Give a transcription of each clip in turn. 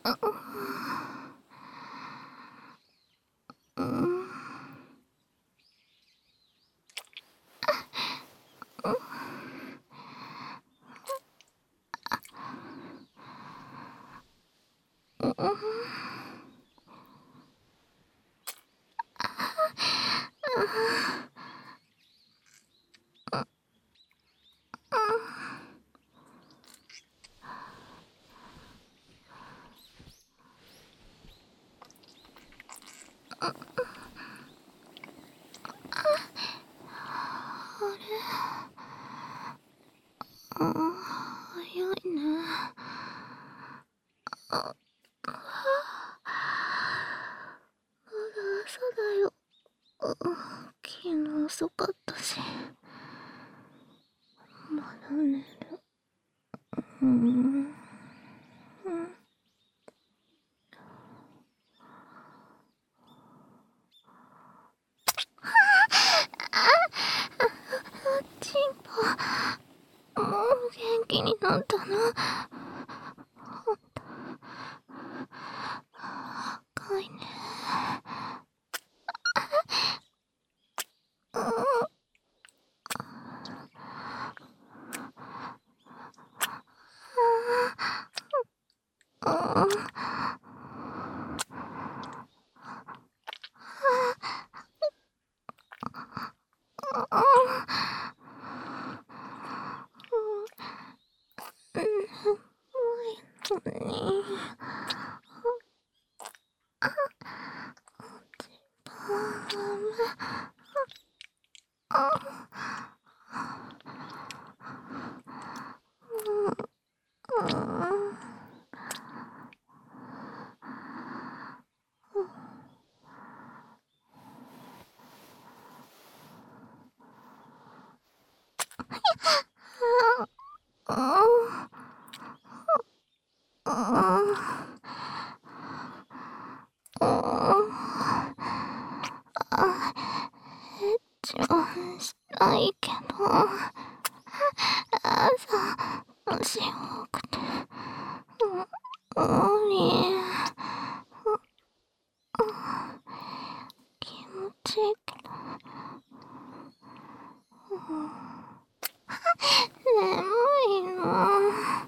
早いね。まだ朝だよ。昨日遅かったし。まだ寝る。チンポ、もう元気になったの？赤いね。したいけど、朝しんくて無理。気持ちいいけど眠いの。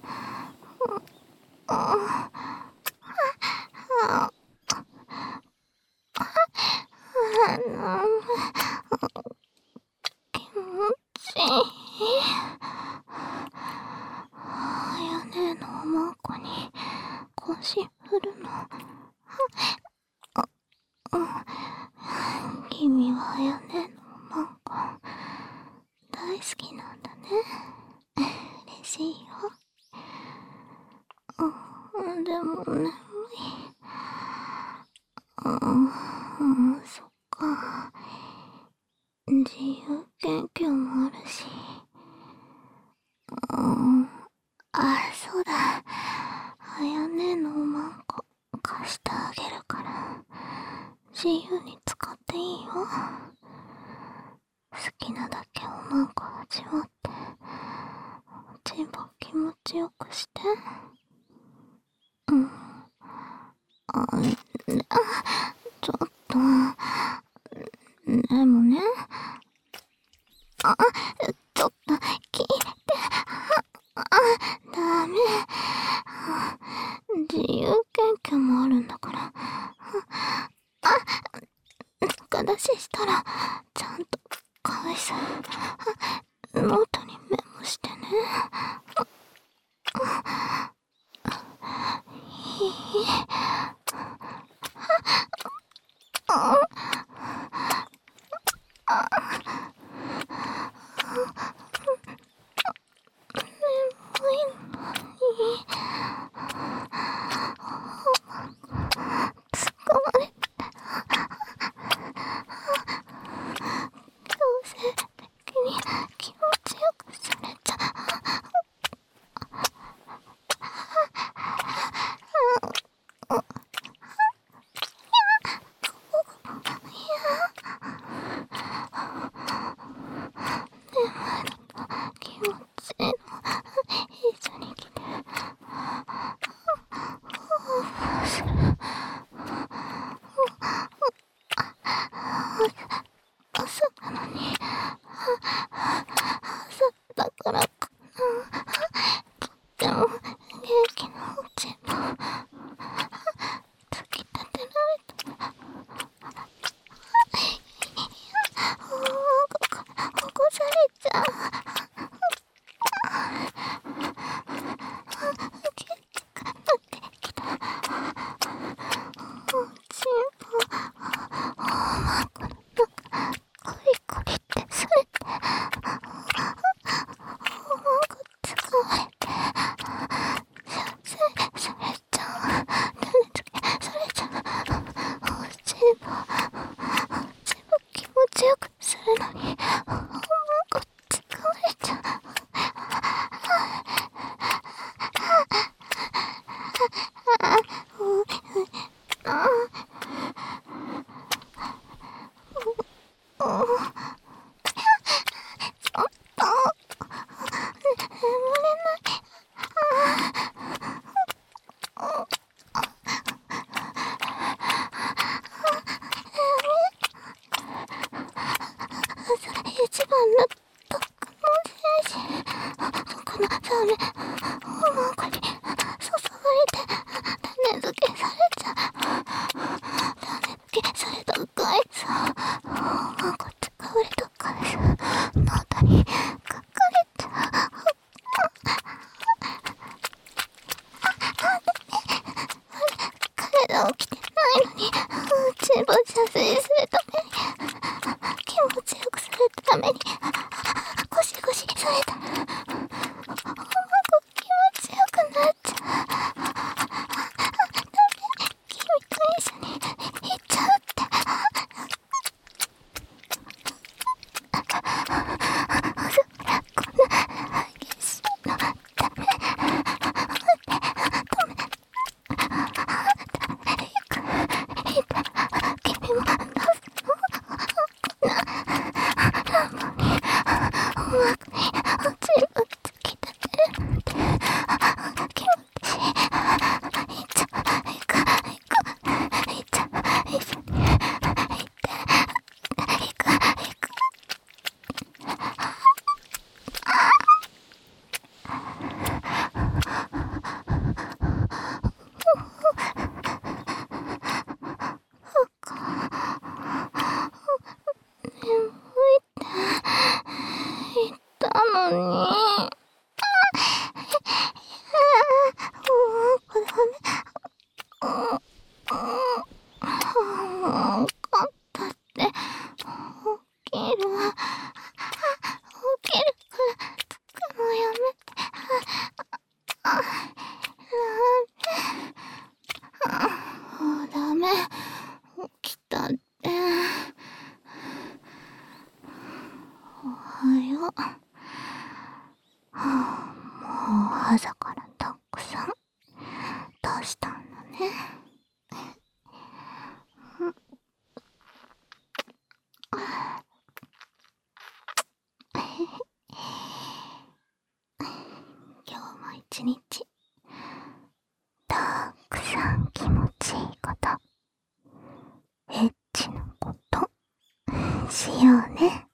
気持ちいい。あやねのおまんこに腰振るの。君はあやねのおまんこ大好きなんだね。嬉しいよ。でも眠い。そっか。自由研究もあるし。そうだ。あやねのおまんこ貸してあげるから、自由に使っていいよ。好きなだけおまんこ味わって、チンポ気持ちよくして。ちょっと、でもね、ちょっと聞いて、ダメ。自由研究もあるんだから、中出ししたらちゃんと返す。ノートにメモしてね。いい？疲れて、強制的に気持ちよくされちゃう。 しようね。